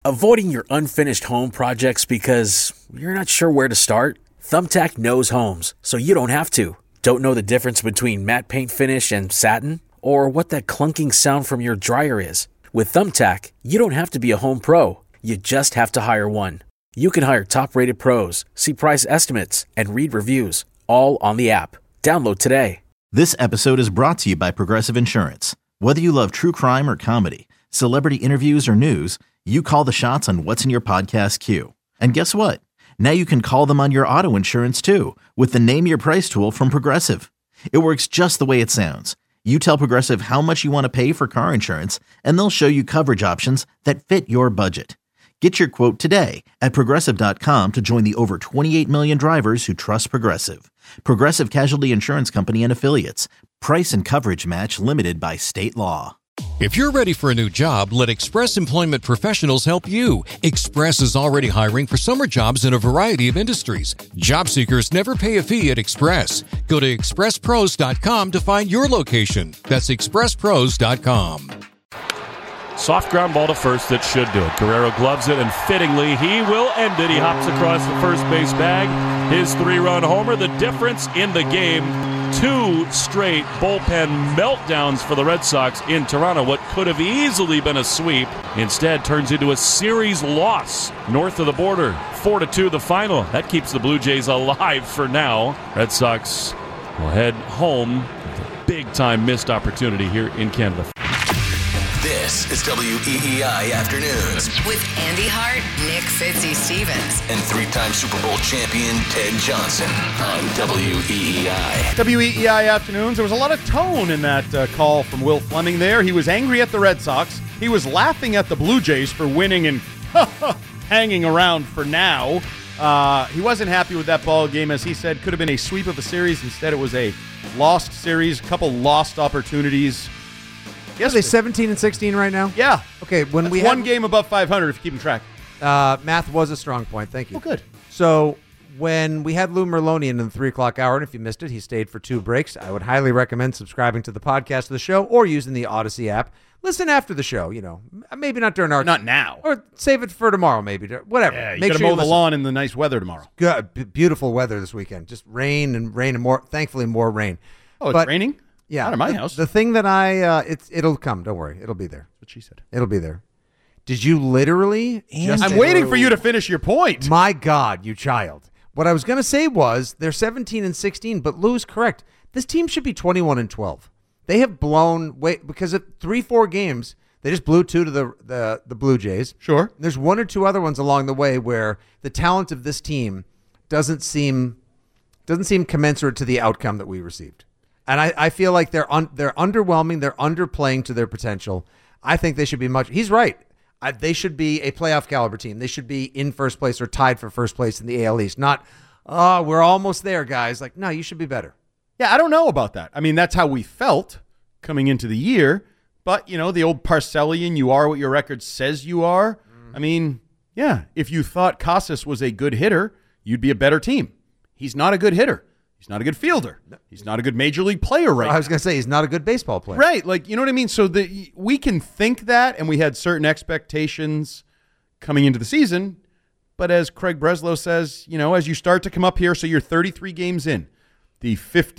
Avoiding your unfinished home projects because you're not sure where to start? Thumbtack knows homes, so you don't have to. Don't know the difference between matte paint finish and satin? Or what that clunking sound from your dryer is? With Thumbtack, you don't have to be a home pro. You just have to hire one. You can hire top-rated pros, see price estimates, and read reviews, all on the app. Download today. This episode is brought to you by Progressive Insurance. Whether you love true crime or comedy, celebrity interviews or news, you call the shots on what's in your podcast queue. And guess what? Now you can call them on your auto insurance too with the Name Your Price tool from Progressive. It works just the way it sounds. You tell Progressive how much you want to pay for car insurance, and they'll show you coverage options that fit your budget. Get your quote today at Progressive.com to join the over 28 million drivers who trust Progressive. Progressive Casualty Insurance Company and Affiliates. Price and coverage match limited by state law. If you're ready for a new job, let Express Employment Professionals help you. Express is already hiring for summer jobs in a variety of industries. Job seekers never pay a fee at Express. Go to expresspros.com to find your location. That's expresspros.com. Soft ground ball to first that should do it. Guerrero gloves it, and fittingly, he will end it. He hops across the first base bag. His 3-run homer, the difference in the game. 2 straight bullpen meltdowns for the Red Sox in Toronto. What could have easily been a sweep instead turns into a series loss north of the border. 4-2 the final. That keeps the Blue Jays alive for now. Red Sox will head home with a big-time missed opportunity here in Canada. This is WEEI Afternoons with Andy Hart, Nick Fitzy-Stevens, and 3-time Super Bowl champion Ted Johnson on WEEI. WEEI Afternoons. There was a lot of tone in that call from Will Fleming there. He was angry at the Red Sox. He was laughing at the Blue Jays for winning and hanging around for now. He wasn't happy with that ball game, as he said. Could have been a sweep of the series. Instead, it was a lost series, a couple lost opportunities. Yes, are they 17 and 16 right now? Yeah. Okay, when That's we one game above 500 if you're keeping track. Math was a strong point. Thank you. Oh, good. So when we had Lou Merlonian in the 3 o'clock hour, and if you missed it, he stayed for 2 breaks. I would highly recommend subscribing to the podcast of the show or using the Odyssey app. Listen after the show, maybe not during our... Not now. Or save it for tomorrow, maybe. Whatever. Yeah, you got to mow the lawn in the nice weather tomorrow. Good, beautiful weather this weekend. Just rain and more, thankfully more rain. Oh, it's raining? Yeah, not at my house. The thing that it'll come. Don't worry, it'll be there. That's what she said. It'll be there. Did you literally? I'm waiting for you to finish your point. My God, you child! What I was going to say was they're 17 and 16, but Lou's correct. This team should be 21 and 12. They have blown because of 3-4 games. They just blew 2 to the Blue Jays. Sure. There's 1 or 2 other ones along the way where the talent of this team doesn't seem commensurate to the outcome that we received. And I feel like they're underwhelming. They're underplaying to their potential. I think they should be much. He's right. They should be a playoff caliber team. They should be in first place or tied for first place in the AL East. Not, we're almost there, guys. Like, no, you should be better. Yeah, I don't know about that. I mean, that's how we felt coming into the year. But, the old Parcellian, you are what your record says you are. I mean, yeah, if you thought Casas was a good hitter, you'd be a better team. He's not a good hitter. He's not a good fielder. He's not a good major league player right now. I was going to say, he's not a good baseball player. Right. Like, you know what I mean? So we can think that, and we had certain expectations coming into the season. But as Craig Breslow says, as you start to come up here, so you're 33 games in, the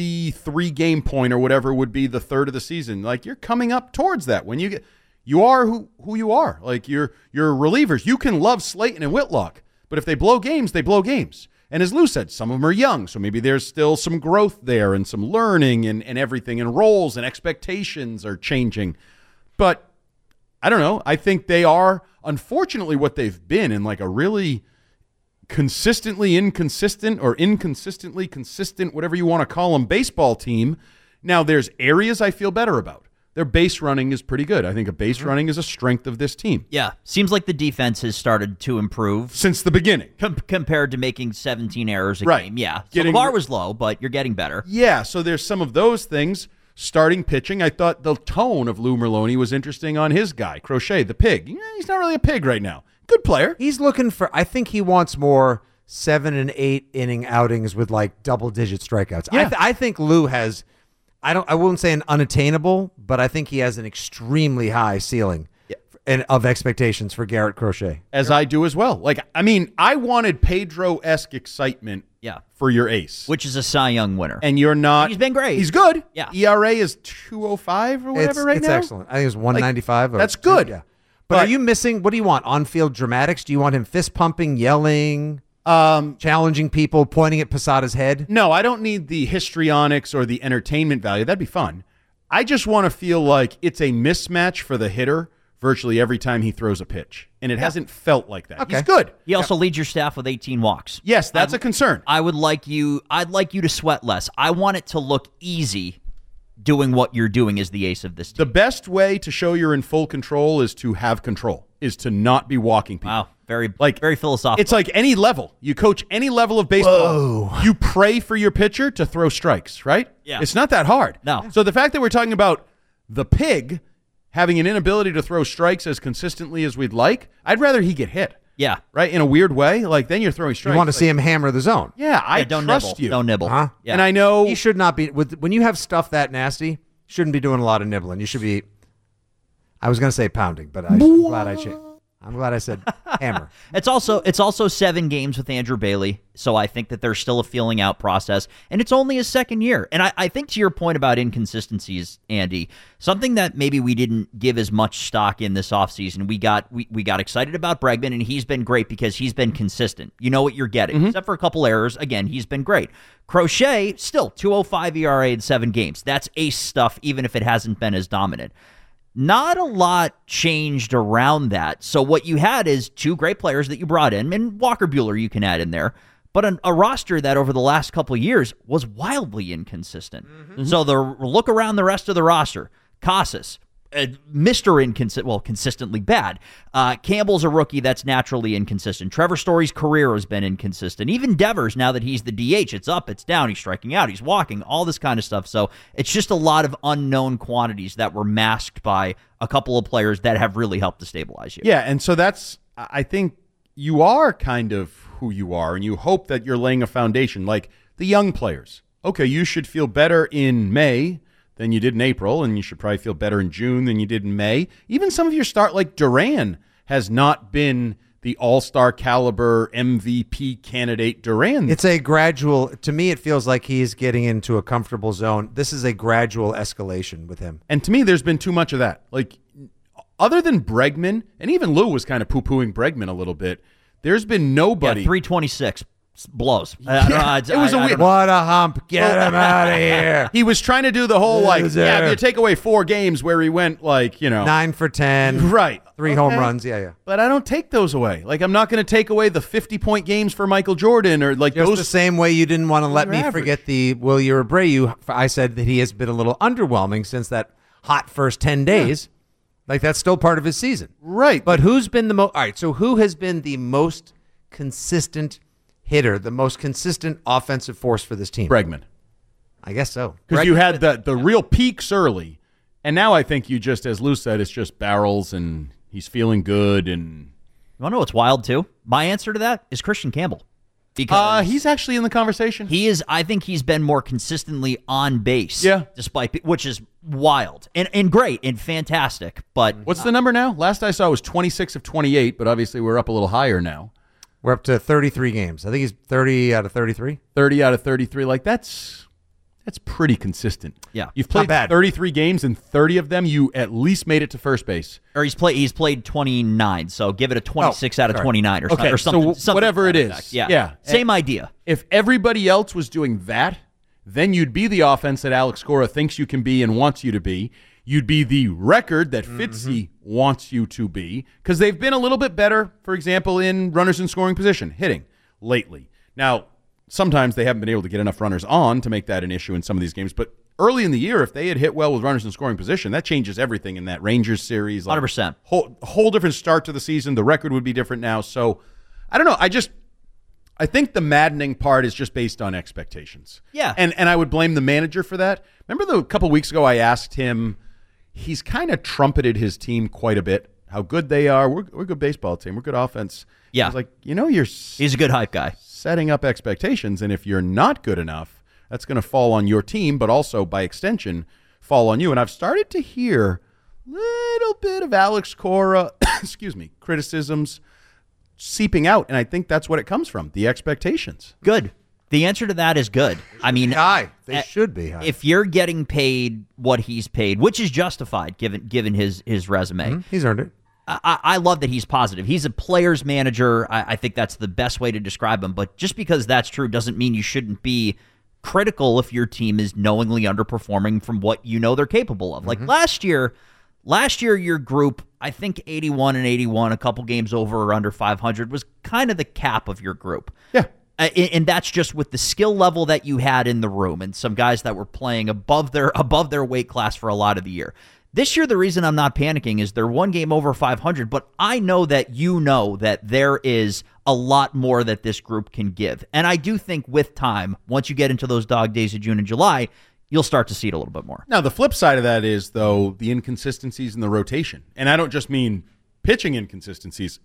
53-game point or whatever would be the third of the season. Like, you're coming up towards that. When you are who you are. Like, you're relievers. You can love Slayton and Whitlock, but if they blow games, they blow games. And as Lou said, some of them are young, so maybe there's still some growth there and some learning and everything, and roles and expectations are changing. But I don't know. I think they are, unfortunately, what they've been in like a really consistently inconsistent or inconsistently consistent, whatever you want to call them, baseball team. Now, there's areas I feel better about. Their base running is pretty good. I think a base running is a strength of this team. Yeah. Seems like the defense has started to improve. Since the beginning. Compared to making 17 errors a right. game. Yeah. So the bar was low, but you're getting better. Yeah, so there's some of those things. Starting pitching, I thought the tone of Lou Merloni was interesting on his guy, Crochet, the pig. He's not really a pig right now. Good player. He's looking for, I think he wants more 7 and 8 inning outings with like double-digit strikeouts. Yeah. I think Lou has... I wouldn't say an unattainable, but I think he has an extremely high ceiling. Yeah. of expectations for Garrett Crochet. As I do as well. Like, I mean, I wanted Pedro-esque excitement for your ace. Which is a Cy Young winner. And you're not. And he's been great. He's good. Yeah. ERA is 205 or whatever right it's now. It's excellent. I think it's 195. That's good. Yeah. But are you missing, what do you want? On-field dramatics? Do you want him fist-pumping, yelling, challenging people, pointing at Posada's head? No, I don't need the histrionics or the entertainment value. That'd be fun. I just want to feel like it's a mismatch for the hitter virtually every time he throws a pitch. And it hasn't felt like that. Okay. He's good. He also leads your staff with 18 walks. Yes, that's a concern. I'd like you to sweat less. I want it to look easy doing what you're doing as the ace of this team. The best way to show you're in full control is to have control, is to not be walking people. Wow, very philosophical. It's like any level. You coach any level of baseball. Whoa. You pray for your pitcher to throw strikes, right? Yeah. It's not that hard. No. So the fact that we're talking about the pig having an inability to throw strikes as consistently as we'd like, I'd rather he get hit. Yeah. Right? In a weird way. Like, then you're throwing strikes. You want to see him hammer the zone. Yeah, I don't trust nibble. you. Don't nibble. Huh? Yeah. And I know He should not be, when you have stuff that nasty, you shouldn't be doing a lot of nibbling. You should be, I was going to say pounding, but I'm glad I changed. I'm glad I said hammer. It's also 7 games with Andrew Bailey, so I think that there's still a feeling out process, and it's only his second year. And I think to your point about inconsistencies, Andy, something that maybe we didn't give as much stock in this offseason, we got excited about Bregman, and he's been great because he's been consistent. You know what you're getting, except for a couple errors. Again, he's been great. Crochet, still 2.05 ERA in 7 games. That's ace stuff, even if it hasn't been as dominant. Not a lot changed around that. So what you had is 2 great players that you brought in, and Walker Buehler you can add in there, but a roster that over the last couple of years was wildly inconsistent. Mm-hmm. So look around the rest of the roster. Casas, Mr. Consistently bad. Campbell's a rookie that's naturally inconsistent. Trevor Story's career has been inconsistent. Even Devers, now that he's the DH, it's up, it's down, he's striking out, he's walking, all this kind of stuff. So it's just a lot of unknown quantities that were masked by a couple of players that have really helped to stabilize you. Yeah, and so I think you are kind of who you are, and you hope that you're laying a foundation. Like the young players. Okay, you should feel better in May than you did in April, and you should probably feel better in June than you did in May. Even some of your start, like Duran, has not been the all-star caliber MVP candidate Duran. It's a gradual, to me it feels like he's getting into a comfortable zone. This is a gradual escalation with him. And to me, there's been too much of that. Like, other than Bregman, and even Lou was kind of poo-pooing Bregman a little bit, there's been nobody. 326. Blows. It was a weird. What a hump. Get him out of here. He was trying to do the whole, if you take away 4 games where he went, 9 for 10. Right. 3 home runs. Yeah. But I don't take those away. Like, I'm not going to take away the 50-point games for Michael Jordan or Just those. the same way you didn't want to let me average. forget the Wilyer Abreu. I said that he has been a little underwhelming since that hot first 10 days. Like, that's still part of his season. Right. But who's been the most... All right, so who has been the most consistent hitter, the most consistent offensive force for this team? Bregman. I guess so. Because you had the real peaks early, and now I think you just, as Lou said, it's just barrels, and he's feeling good. And you want to know what's wild, too? My answer to that is Christian Campbell. Because he's actually in the conversation. He is. I think he's been more consistently on base. Yeah. Which is wild and great and fantastic. But what's the number now? Last I saw was 26 of 28, but obviously we're up a little higher now. We're up to 33 games. I think he's 30 out of 33. 30 out of 33. Like, that's pretty consistent. Yeah. You've played 33 games, and 30 of them you at least made it to first base. Or he's played 29, so give it a 26 out of 29 or something. Or something, so whatever it is. Effect. Yeah. Same idea. If everybody else was doing that, then you'd be the offense that Alex Cora thinks you can be and wants you to be. You'd be the record that Fitzy wants you to be, because they've been a little bit better, for example, in runners in scoring position, hitting lately. Now, sometimes they haven't been able to get enough runners on to make that an issue in some of these games, but early in the year, if they had hit well with runners in scoring position, that changes everything in that Rangers series. 100%. Whole different start to the season. The record would be different now. So, I don't know. I think the maddening part is just based on expectations. Yeah. And I would blame the manager for that. Remember a couple weeks ago I asked him, he's kind of trumpeted his team quite a bit, how good they are. We're a good baseball team. We're good offense. Yeah. I was like, he's a good hype guy. Setting up expectations, and if you're not good enough, that's going to fall on your team, but also by extension fall on you. And I've started to hear a little bit of Alex Cora excuse me, criticisms seeping out, and I think that's what it comes from, the expectations. Good. The answer to that is good. I mean, high. They should be high. If you're getting paid what he's paid, which is justified given his resume. He's earned it. I love that he's positive. He's a player's manager. I think that's the best way to describe him. But just because that's true doesn't mean you shouldn't be critical if your team is knowingly underperforming from what you know they're capable of. Like last year, your group, I think 81 and 81, a couple games over or under 500, was kind of the cap of your group. Yeah. And that's just with the skill level that you had in the room and some guys that were playing above their weight class for a lot of the year. This year, the reason I'm not panicking is they're one game over 500, but I know that you know that there is a lot more that this group can give. And I do think with time, once you get into those dog days of June and July, you'll start to see it a little bit more. Now, the flip side of that is, though, the inconsistencies in the rotation. And I don't just mean pitching inconsistencies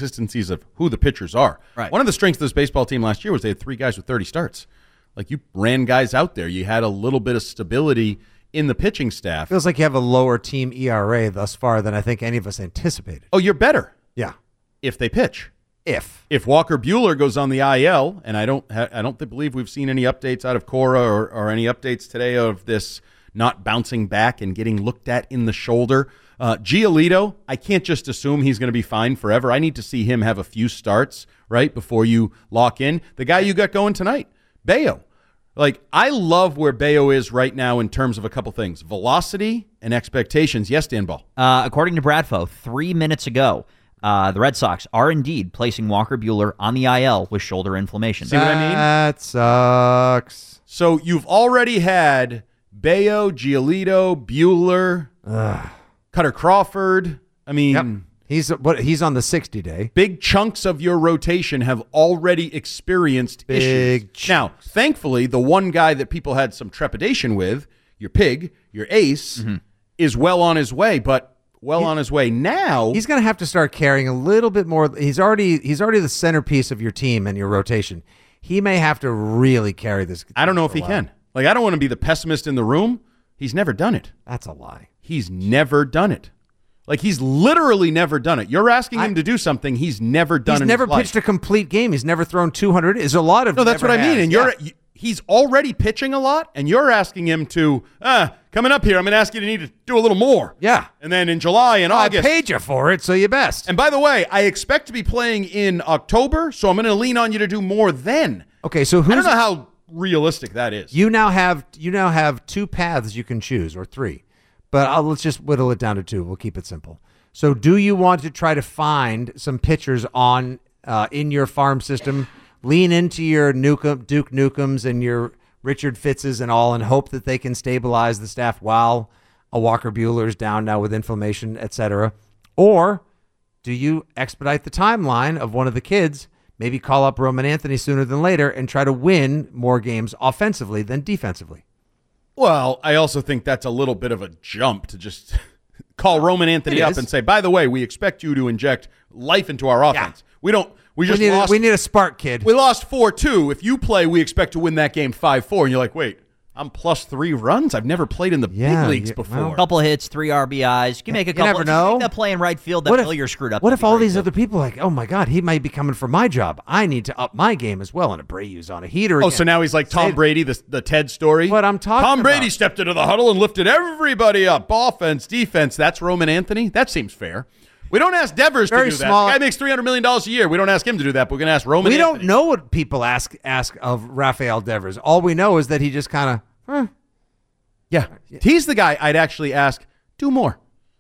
of who the pitchers are. Right. One of the strengths of this baseball team last year was they had 3 guys with 30 starts. Like, you ran guys out there. You had a little bit of stability in the pitching staff. Feels like you have a lower team ERA thus far than I think any of us anticipated. Oh, you're better. Yeah. If they pitch. If Walker Buehler goes on the IL, and I don't believe we've seen any updates out of Cora or any updates today of this not bouncing back and getting looked at in the shoulder. Giolito, I can't just assume he's going to be fine forever. I need to see him have a few starts, right, before you lock in. The guy you got going tonight, Bello. Like, I love where Bello is right now in terms of a couple things. Velocity and expectations. Yes, Dan Ball. According to Bradfo, 3 minutes ago, the Red Sox are indeed placing Walker Buehler on the IL with shoulder inflammation. See what I mean? That sucks. So you've already had Bello, Giolito, Buehler, Cutter Crawford. I mean... Yep. He's on the 60-day. Big chunks of your rotation have already experienced issues. Now, thankfully, the one guy that people had some trepidation with, your pig, your ace, is well on his way, but on his way now. He's going to have to start carrying a little bit more. He's already the centerpiece of your team and your rotation. He may have to really carry this. I don't know if he can. Like, I don't want to be the pessimist in the room. He's never done it. That's a lie. He's never done it. Like, he's literally never done it. You're asking him to do something he's never done in his life. He's never pitched a complete game. He's never thrown 200. There's a lot of... No, that's what I mean. And he's already pitching a lot, and you're asking him to, coming up here, I'm going to ask you to need to do a little more. Yeah. And then in July and August... I paid you for it, so you best. And by the way, I expect to be playing in October, so I'm going to lean on you to do more then. Okay, so I don't know how realistic that is. You now have 2 paths you can choose, or 3. But let's just whittle it down to 2. We'll keep it simple. So do you want to try to find some pitchers on in your farm system, lean into your Duke Nukems and your Richard Fitzes and all, and hope that they can stabilize the staff while a Walker Buehler's down now with inflammation, etc.? Or do you expedite the timeline of one of the kids, maybe call up Roman Anthony sooner than later, and try to win more games offensively than defensively? Well, I also think that's a little bit of a jump to just call Roman Anthony up and say, by the way, we expect you to inject life into our offense. Yeah. We need a spark, kid. We lost 4-2. If you play, we expect to win that game 5-4. And you're like, wait, I'm plus 3 runs? I've never played in the big leagues before. Well, a couple of hits, 3 RBIs. You can make a couple. You never know. Make that play in right field that Hillier screwed up. What if all these other people are like, oh my God, he might be coming for my job. I need to up my game as well. And Abreu's on a heater again. So now he's like Tom Brady, the Ted story. What I'm talking Tom Brady about. stepped into the huddle and lifted everybody up. Offense, defense. That's Roman Anthony? That seems fair. We don't ask Devers to do that. The guy makes $300 million a year. We don't ask him to do that, but we're going to ask Roman Anthony. We don't know what people ask of Rafael Devers. All we know is that he just kind of, Yeah. He's the guy I'd actually ask, do more.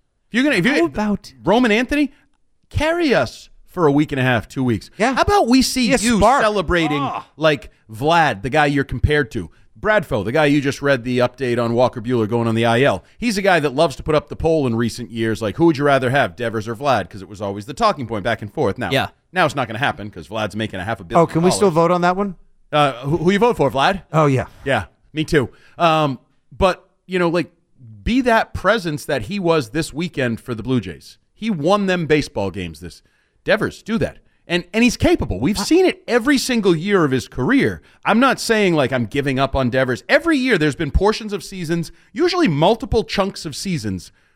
How about Roman Anthony? Carry us for a week and a half, 2 weeks. Yeah. How about we see you spark. celebrating like Vlad, the guy you're compared to? Bradfo, the guy you just read the update on Walker Buehler going on the IL. He's a guy that loves to put up the poll in recent years, like, who would you rather have, Devers or Vlad? Because it was always the talking point back and forth. Now it's not going to happen because Vlad's making $500 million. Oh, can we still vote on that one? Who you vote for, Vlad? Oh, yeah. Yeah, me too. But, be that presence that he was this weekend for the Blue Jays. He won them baseball games. Devers, do that. And he's capable. We've seen it every single year of his career. I'm not saying like I'm giving up on Devers. Every year there's been portions of seasons, usually multiple chunks of seasons,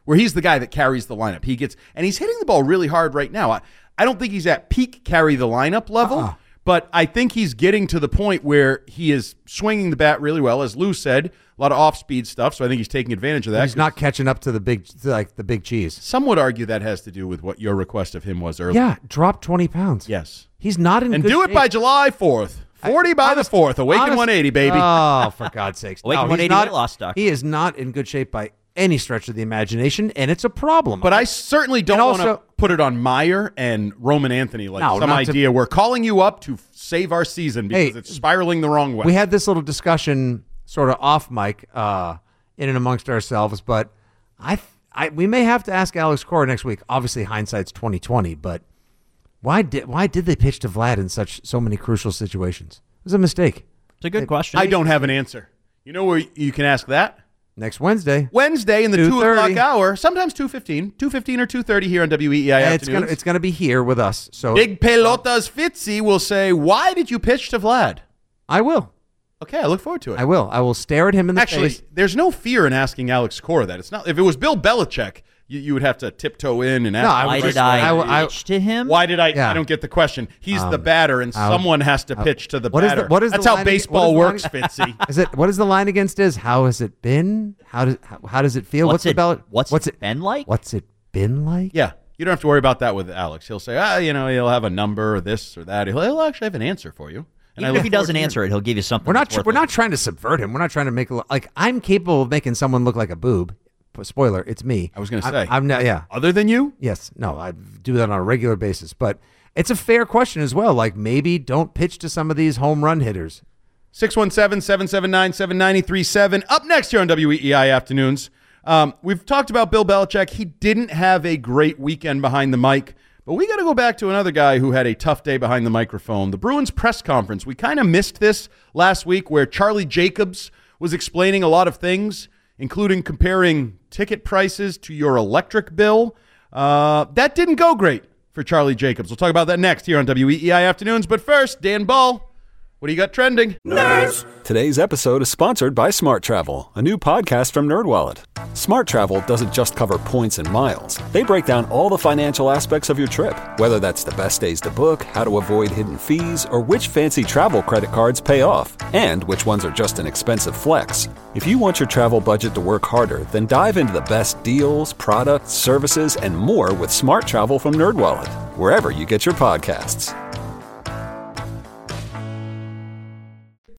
where he's the guy that carries the lineup. And he's hitting the ball really hard right now. I don't think he's at peak carry the lineup level, but I think he's getting to the point where he is swinging the bat really well, as Lou said, a lot of off-speed stuff, so I think he's taking advantage of that. He's not catching up to the big cheese. Some would argue that has to do with what your request of him was earlier. Yeah, drop 20 pounds. Yes. He's not in and good do shape. it by July 4th. 40 by the 4th. Awaken 180, baby. Oh, for God's sakes. Awaken 180 weight loss stock. He is not in good shape by any stretch of the imagination, and it's a problem. But I certainly don't want to put it on Meyer and Roman Anthony we're calling you up to save our season because it's spiraling the wrong way. We had this little discussion sort of off mic in and amongst ourselves, but we may have to ask Alex Cora next week. Obviously, hindsight's 20/20, but why did they pitch to Vlad in so many crucial situations? It was a mistake. It's a good question. I don't have an answer. You know where you can ask that? Next Wednesday. Wednesday in the 2 o'clock hour, sometimes 2:15 or 2:30 here on WEEI Afternoons. It's going to be here with us. So Big Pelotas Fitzy will say, why did you pitch to Vlad? I will. Okay, I look forward to it. I will. I will stare at him in the face. Actually, there's no fear in asking Alex Cora that. It's not. If it was Bill Belichick, you would have to tiptoe in and ask. Why did I pitch to him? Why did I? Yeah. I don't get the question. He's the batter, and someone has to pitch to the batter. That's how baseball works, Fitzy. What is the line against? How has it been? How does it feel? What's it been like? What's it been like? Yeah, you don't have to worry about that with Alex. He'll say, he'll have a number or this or that. He'll actually have an answer for you. And even if he doesn't answer it, he'll give you something. We're not trying to subvert him. We're not trying to make I'm capable of making someone look like a boob. Spoiler, it's me. I was going to say. I'm not. Yeah. Other than you? Yes. No, I do that on a regular basis. But it's a fair question as well. Like, maybe don't pitch to some of these home run hitters. 617-779-7937. Up next here on WEEI Afternoons. We've talked about Bill Belichick. He didn't have a great weekend behind the mic. But we got to go back to another guy who had a tough day behind the microphone. The Bruins press conference. We kind of missed this last week where Charlie Jacobs was explaining a lot of things, including comparing ticket prices to your electric bill. That didn't go great for Charlie Jacobs. We'll talk about that next here on WEEI Afternoons. But first, Dan Ball, what do you got trending? Nerds! Today's episode is sponsored by Smart Travel, a new podcast from NerdWallet. Smart Travel doesn't just cover points and miles. They break down all the financial aspects of your trip, whether that's the best days to book, how to avoid hidden fees, or which fancy travel credit cards pay off, and which ones are just an expensive flex. If you want your travel budget to work harder, then dive into the best deals, products, services, and more with Smart Travel from NerdWallet, wherever you get your podcasts.